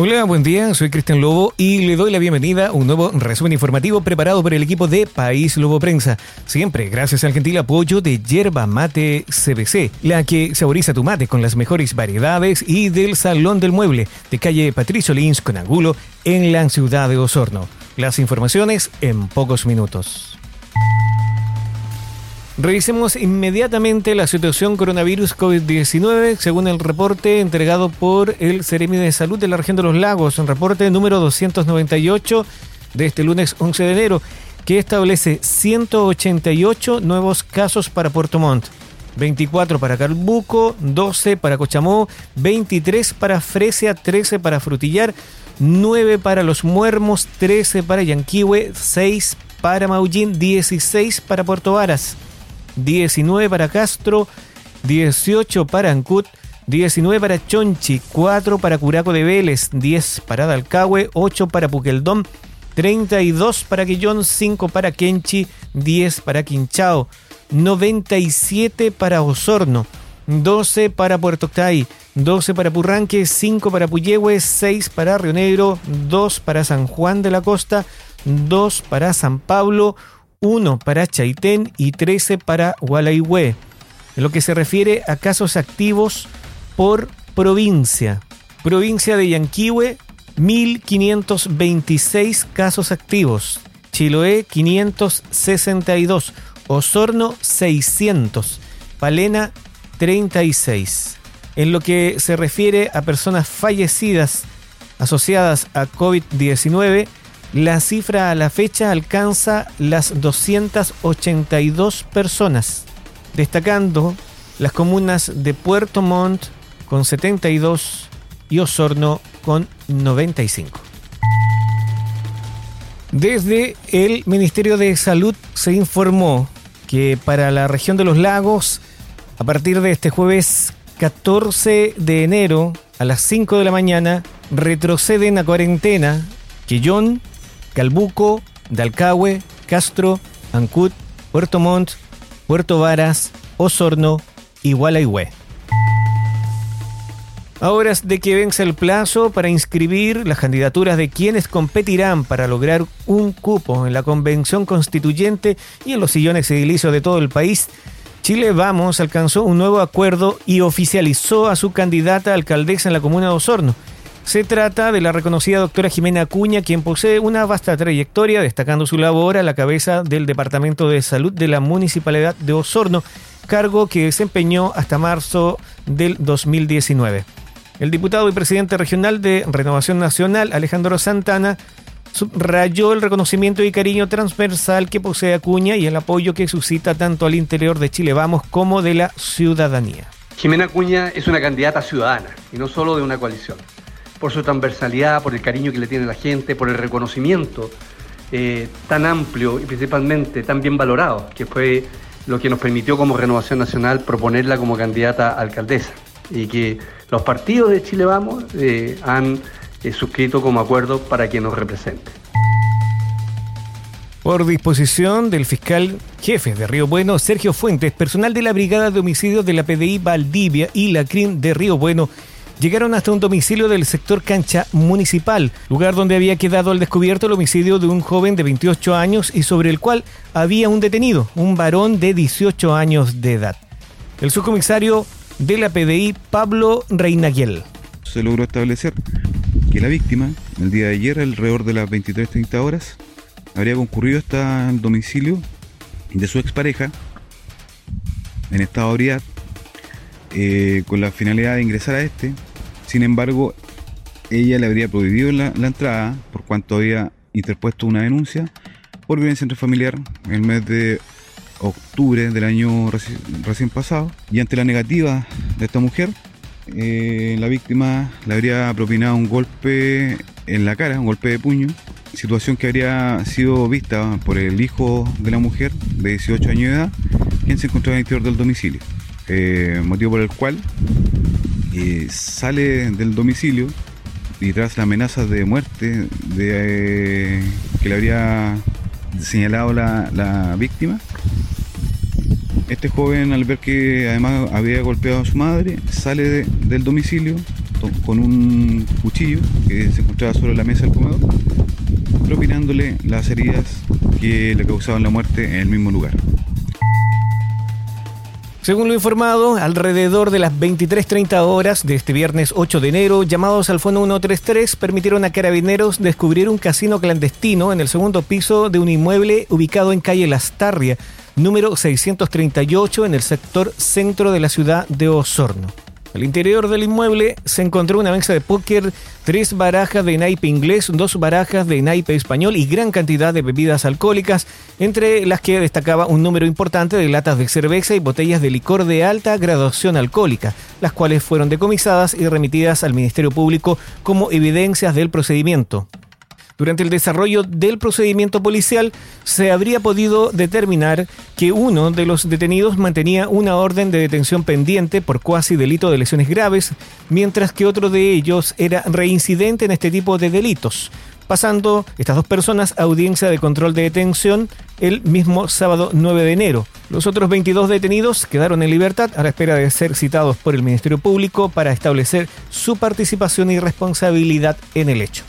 Hola, buen día, soy Cristian Lobo y le doy la bienvenida a un nuevo resumen informativo preparado por el equipo de País Lobo Prensa. Siempre gracias al gentil apoyo de Yerba Mate CBC, la que saboriza tu mate con las mejores variedades, y del Salón del Mueble, de calle Patricio Lins con Angulo, en la ciudad de Osorno. Las informaciones en pocos minutos. Revisemos inmediatamente la situación coronavirus COVID-19 según el reporte entregado por el Seremi de Salud de la región de Los Lagos, un reporte número 298 de este lunes 11 de enero, que establece 188 nuevos casos para Puerto Montt, 24 para Calbuco, 12 para Cochamó, 23 para Fresia, 13 para Frutillar, 9 para Los Muermos, 13 para Yanquihue, 6 para Maullín, 16 para Puerto Varas, 19 para Castro, 18 para Ancud, 19 para Chonchi, 4 para Curaco de Vélez, 10 para Dalcahue, 8 para Puqueldón, 32 para Quillón, 5 para Kenchi, 10 para Quinchao, 97 para Osorno, 12 para Puerto Octay, 12 para Purranque, 5 para Puyehue, 6 para Río Negro, 2 para San Juan de la Costa, 2 para San Pablo, 1 para Chaitén y 13 para Gualeguaychú. En lo que se refiere a casos activos por provincia. Provincia de Yanquihue, 1.526 casos activos. Chiloé, 562. Osorno, 600. Palena, 36. En lo que se refiere a personas fallecidas asociadas a COVID-19, la cifra a la fecha alcanza las 282 personas, destacando las comunas de Puerto Montt con 72 y Osorno con 95. Desde el Ministerio de Salud se informó que para la región de Los Lagos, a partir de este jueves 14 de enero a las 5 de la mañana, retroceden a cuarentena Quillón, Calbuco, Dalcahue, Castro, Ancud, Puerto Montt, Puerto Varas, Osorno y Gualeguaychú. A horas de que vence el plazo para inscribir las candidaturas de quienes competirán para lograr un cupo en la Convención Constituyente y en los sillones edilicios de todo el país, Chile Vamos alcanzó un nuevo acuerdo y oficializó a su candidata a alcaldesa en la comuna de Osorno. Se trata de la reconocida doctora Jimena Acuña, quien posee una vasta trayectoria, destacando su labor a la cabeza del Departamento de Salud de la Municipalidad de Osorno, cargo que desempeñó hasta marzo del 2019. El diputado y presidente regional de Renovación Nacional, Alejandro Santana, subrayó el reconocimiento y cariño transversal que posee Acuña y el apoyo que suscita tanto al interior de Chile Vamos como de la ciudadanía. Jimena Acuña es una candidata ciudadana y no solo de una coalición. Por su transversalidad, por el cariño que le tiene la gente, por el reconocimiento tan amplio y principalmente tan bien valorado, que fue lo que nos permitió como Renovación Nacional proponerla como candidata a alcaldesa, y que los partidos de Chile Vamos han suscrito como acuerdo para que nos represente. Por disposición del fiscal jefe de Río Bueno, Sergio Fuentes, personal de la Brigada de Homicidios de la PDI Valdivia y la CRIM de Río Bueno llegaron hasta un domicilio del sector Cancha Municipal, lugar donde había quedado al descubierto el homicidio de un joven de 28 años y sobre el cual había un detenido, un varón de 18 años de edad. El subcomisario de la PDI, Pablo Reinaguel. Se logró establecer que la víctima, el día de ayer, alrededor de las 23:30 horas, habría concurrido hasta el domicilio de su expareja en estado de ebriedad, con la finalidad de ingresar a este. Sin embargo, ella le habría prohibido la entrada por cuanto había interpuesto una denuncia por violencia intrafamiliar en el mes de octubre del año recién pasado, y ante la negativa de esta mujer, la víctima le habría propinado un golpe en la cara, un golpe de puño, situación que habría sido vista por el hijo de la mujer de 18 años de edad, quien se encontraba en el interior del domicilio, motivo por el cual sale del domicilio y tras la amenaza de muerte que le habría señalado la víctima, este joven, al ver que además había golpeado a su madre, sale del domicilio, con un cuchillo que se encontraba sobre la mesa del comedor, propinándole las heridas que le causaban la muerte en el mismo lugar. Según lo informado, alrededor de las 23:30 horas de este viernes 8 de enero, llamados al Fono 133 permitieron a Carabineros descubrir un casino clandestino en el segundo piso de un inmueble ubicado en calle Lastarria, número 638, en el sector centro de la ciudad de Osorno. Al interior del inmueble se encontró una mesa de póker, 3 barajas de naipe inglés, 2 barajas de naipe español y gran cantidad de bebidas alcohólicas, entre las que destacaba un número importante de latas de cerveza y botellas de licor de alta graduación alcohólica, las cuales fueron decomisadas y remitidas al Ministerio Público como evidencias del procedimiento. Durante el desarrollo del procedimiento policial, se habría podido determinar que uno de los detenidos mantenía una orden de detención pendiente por cuasi delito de lesiones graves, mientras que otro de ellos era reincidente en este tipo de delitos, pasando estas 2 personas a audiencia de control de detención el mismo sábado 9 de enero. Los otros 22 detenidos quedaron en libertad a la espera de ser citados por el Ministerio Público para establecer su participación y responsabilidad en el hecho.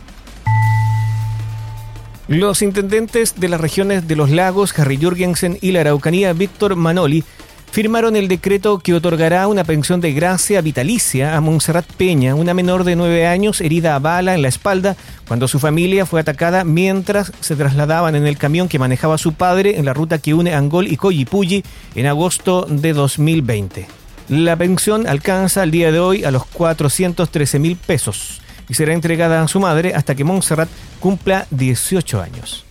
Los intendentes de las regiones de los Lagos, Harry Jürgensen, y la Araucanía, Víctor Manoli, firmaron el decreto que otorgará una pensión de gracia vitalicia a Montserrat Peña, una menor de 9 años herida a bala en la espalda cuando su familia fue atacada mientras se trasladaban en el camión que manejaba su padre en la ruta que une Angol y Collipulli en agosto de 2020. La pensión alcanza al día de hoy a los 413.000 pesos. Y será entregada a su madre hasta que Montserrat cumpla 18 años.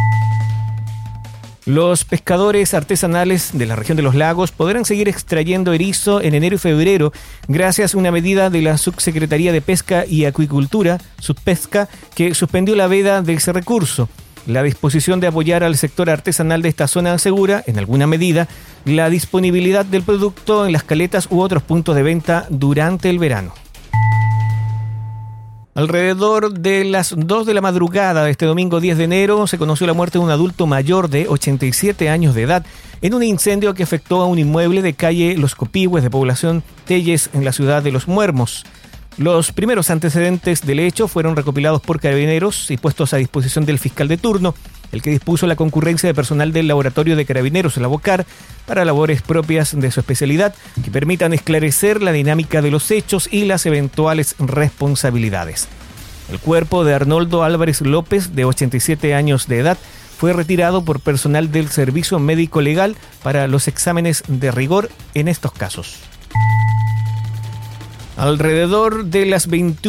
Los pescadores artesanales de la región de los lagos podrán seguir extrayendo erizo en enero y febrero gracias a una medida de la Subsecretaría de Pesca y Acuicultura, Subpesca, que suspendió la veda de ese recurso. La disposición de apoyar al sector artesanal de esta zona asegura, en alguna medida, la disponibilidad del producto en las caletas u otros puntos de venta durante el verano. Alrededor de las 2 de la madrugada de este domingo 10 de enero se conoció la muerte de un adulto mayor de 87 años de edad en un incendio que afectó a un inmueble de calle Los Copihue de población Telles en la ciudad de Los Muermos. Los primeros antecedentes del hecho fueron recopilados por Carabineros y puestos a disposición del fiscal de turno, el que dispuso la concurrencia de personal del laboratorio de Carabineros, la BOCAR, para labores propias de su especialidad que permitan esclarecer la dinámica de los hechos y las eventuales responsabilidades. El cuerpo de Arnoldo Álvarez López, de 87 años de edad, fue retirado por personal del Servicio Médico Legal para los exámenes de rigor en estos casos. Alrededor de las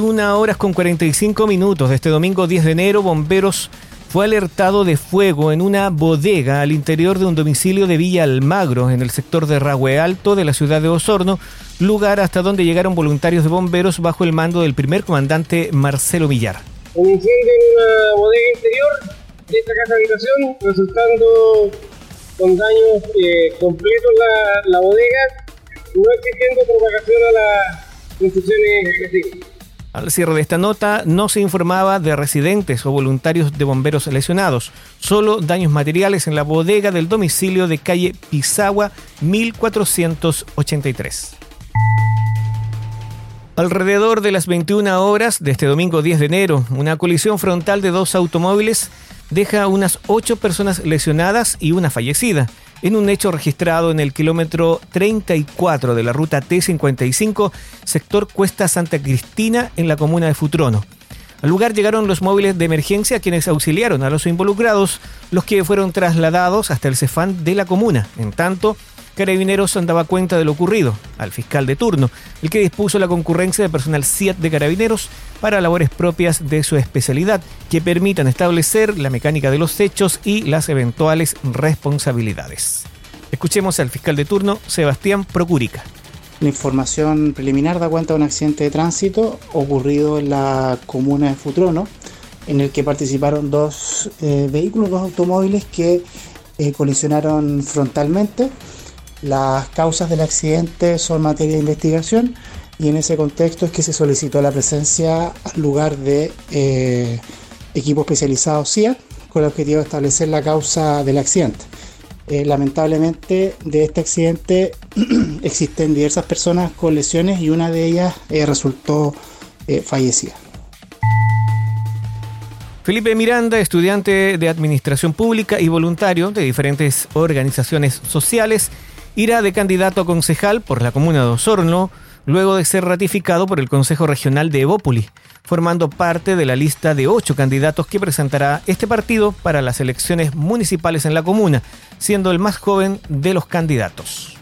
21:45 de este domingo 10 de enero, bomberos fue alertado de fuego en una bodega al interior de un domicilio de Villa Almagro, en el sector de Rahue Alto de la ciudad de Osorno, lugar hasta donde llegaron voluntarios de bomberos bajo el mando del primer comandante Marcelo Millar. Un incendio en una bodega interior de esta casa habitación, resultando con daños completos la bodega, no existiendo propagación a las instituciones vecinas. Al cierre de esta nota no se informaba de residentes o voluntarios de bomberos lesionados, solo daños materiales en la bodega del domicilio de calle Pisagua 1483. Alrededor de las 21 horas de este domingo 10 de enero, una colisión frontal de 2 automóviles deja unas 8 personas lesionadas y una fallecida, en un hecho registrado en el kilómetro 34 de la ruta T55, sector Cuesta Santa Cristina, en la comuna de Futrono. Al lugar llegaron los móviles de emergencia, quienes auxiliaron a los involucrados, los que fueron trasladados hasta el Cefán de la comuna. En tanto, Carabineros daba cuenta de lo ocurrido al fiscal de turno, el que dispuso la concurrencia de personal CIAT de Carabineros para labores propias de su especialidad, que permitan establecer la mecánica de los hechos y las eventuales responsabilidades. Escuchemos al fiscal de turno, Sebastián Procurica. La información preliminar da cuenta de un accidente de tránsito ocurrido en la comuna de Futrono, en el que participaron 2 vehículos, 2 automóviles que colisionaron frontalmente. Las causas del accidente son materia de investigación y en ese contexto es que se solicitó la presencia al lugar de equipos especializados CIA con el objetivo de establecer la causa del accidente. Lamentablemente de este accidente existen diversas personas con lesiones y una de ellas resultó fallecida. Felipe Miranda, estudiante de Administración Pública y voluntario de diferentes organizaciones sociales, irá de candidato a concejal por la comuna de Osorno, luego de ser ratificado por el Consejo Regional de Evópoli, formando parte de la lista de 8 candidatos que presentará este partido para las elecciones municipales en la comuna, siendo el más joven de los candidatos.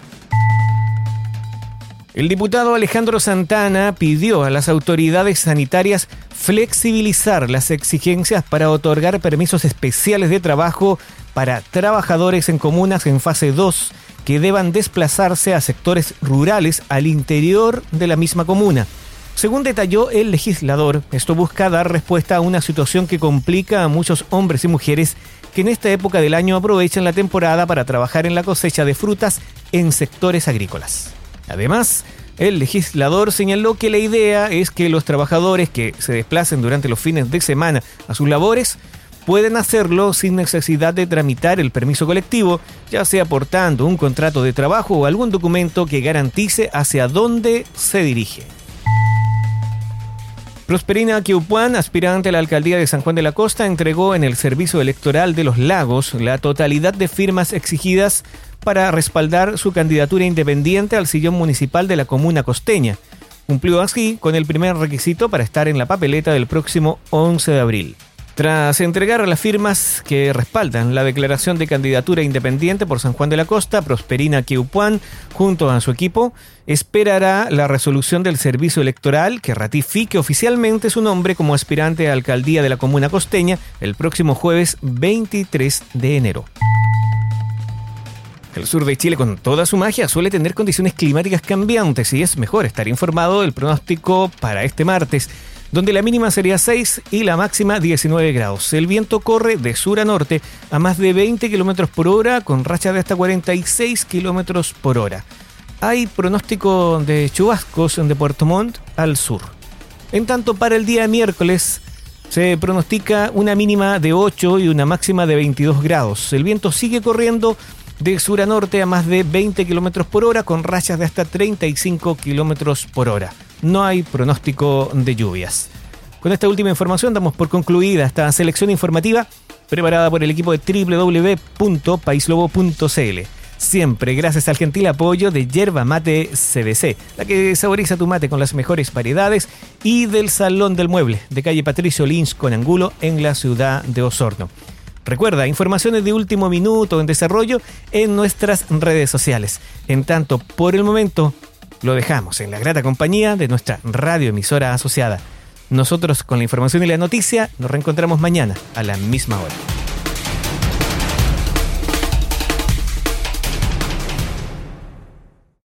El diputado Alejandro Santana pidió a las autoridades sanitarias flexibilizar las exigencias para otorgar permisos especiales de trabajo para trabajadores en comunas en fase 2 que deban desplazarse a sectores rurales al interior de la misma comuna. Según detalló el legislador, esto busca dar respuesta a una situación que complica a muchos hombres y mujeres que en esta época del año aprovechan la temporada para trabajar en la cosecha de frutas en sectores agrícolas. Además, el legislador señaló que la idea es que los trabajadores que se desplacen durante los fines de semana a sus labores pueden hacerlo sin necesidad de tramitar el permiso colectivo, ya sea portando un contrato de trabajo o algún documento que garantice hacia dónde se dirige. Prosperina Quiupuán, aspirante a la alcaldía de San Juan de la Costa, entregó en el Servicio Electoral de los Lagos la totalidad de firmas exigidas para respaldar su candidatura independiente al sillón municipal de la comuna costeña. Cumplió así con el primer requisito para estar en la papeleta del próximo 11 de abril. Tras entregar las firmas que respaldan la declaración de candidatura independiente por San Juan de la Costa, Prosperina Quiupuán, junto a su equipo, esperará la resolución del Servicio Electoral que ratifique oficialmente su nombre como aspirante a alcaldía de la comuna costeña el próximo jueves 23 de enero. El sur de Chile, con toda su magia, suele tener condiciones climáticas cambiantes y es mejor estar informado del pronóstico para este martes, donde la mínima sería 6 y la máxima 19 grados. El viento corre de sur a norte a más de 20 km por hora, con rachas de hasta 46 km por hora. Hay pronóstico de chubascos de Puerto Montt al sur. En tanto, para el día miércoles se pronostica una mínima de 8 y una máxima de 22 grados. El viento sigue corriendo de sur a norte a más de 20 km por hora, con rachas de hasta 35 km por hora. No hay pronóstico de lluvias. Con esta última información damos por concluida esta selección informativa preparada por el equipo de www.paislobo.cl. Siempre gracias al gentil apoyo de Yerba Mate CBC, la que saboriza tu mate con las mejores variedades, y del Salón del Mueble de calle Patricio Lynch con Angulo en la ciudad de Osorno. Recuerda, informaciones de último minuto en desarrollo en nuestras redes sociales. En tanto, por el momento, lo dejamos en la grata compañía de nuestra radioemisora asociada. Nosotros, con la información y la noticia, nos reencontramos mañana a la misma hora.